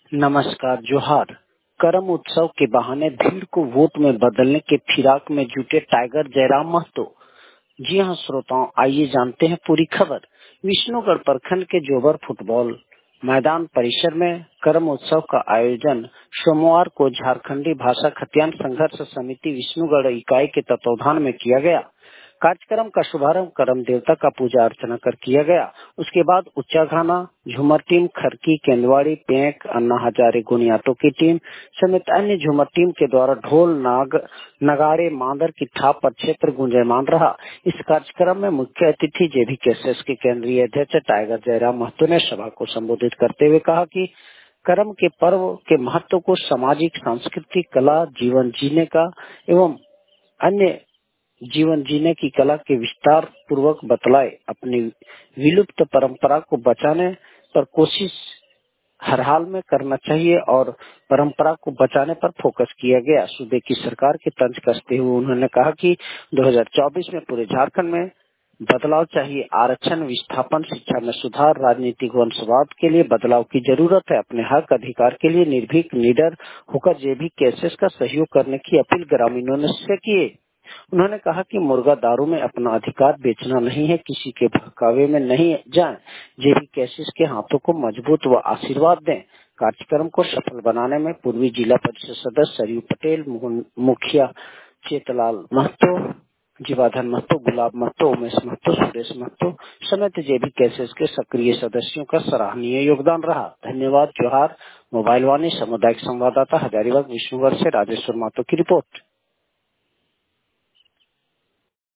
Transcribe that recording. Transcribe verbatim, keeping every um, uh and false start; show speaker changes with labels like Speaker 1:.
Speaker 1: नमस्कार, जोहार। करम उत्सव के बहाने भीड़ को वोट में बदलने के फिराक में जुटे टाइगर जयराम महतो। जी हां श्रोताओं, आइए जानते हैं पूरी खबर। विष्णुगढ़ प्रखंड के जोबर फुटबॉल मैदान परिसर में करम उत्सव का आयोजन सोमवार को झारखंडी भाषा खतियान संघर्ष समिति विष्णुगढ़ इकाई के तत्वावधान में किया गया। कार्यक्रम का शुभारंभ करम देवता का पूजा अर्चना कर किया गया। उसके बाद उच्चा गाना, झूमर टीम खरकी, केंदवाड़ी, पेंक, अन्ना हजारे गुनियाटो की टीम समेत अन्य झूमर टीम के द्वारा ढोल, नाग, नगाड़े, मांदर की थाप पर क्षेत्र गुंजयमान रहा। इस कार्यक्रम में मुख्य अतिथि जेबी केसेस के केंद्रीय अध्यक्ष टाइगर जयराम महतो ने सभा को संबोधित करते हुए कहा कि करम के पर्व के महत्व को सामाजिक, सांस्कृतिक, कला, जीवन जीने का एवं अन्य जीवन जीने की कला के विस्तार पूर्वक बतलाए। अपनी विलुप्त परंपरा को बचाने पर कोशिश हर हाल में करना चाहिए और परंपरा को बचाने पर फोकस किया गया। सूबे की सरकार की तंज कसते हुए उन्होंने कहा कि दो हज़ार चौबीस में पूरे झारखंड में बदलाव चाहिए। आरक्षण, विस्थापन, शिक्षा में सुधार, राजनीतिक वंशवाद के लिए बदलाव की जरूरत है। अपने हक अधिकार के लिए निर्भीक, निडर होकर जेबी केसेस का सहयोग करने की अपील ग्रामीणों ने से किए। उन्होंने कहा कि मुर्गा दारू में अपना अधिकार बेचना नहीं है, किसी के बहकावे में नहीं जाएं। जेबी केसेस के हाथों को मजबूत व आशीर्वाद दें। कार्यक्रम को सफल बनाने में पूर्वी जिला परिषद सदस्य सरयू पटेल, मुखिया चेतलाल महतो, जीवाधन महतो, गुलाब महतो, उमेश महतो, सुरेश महतो समेत जेबी केसेस के सक्रिय सदस्यों का सराहनीय योगदान रहा। धन्यवाद। जोहार। मोबाइल वाणी सामुदायिक संवाददाता हजारीबाग विष्णुगढ़ से राजेश्वर महतो की रिपोर्ट।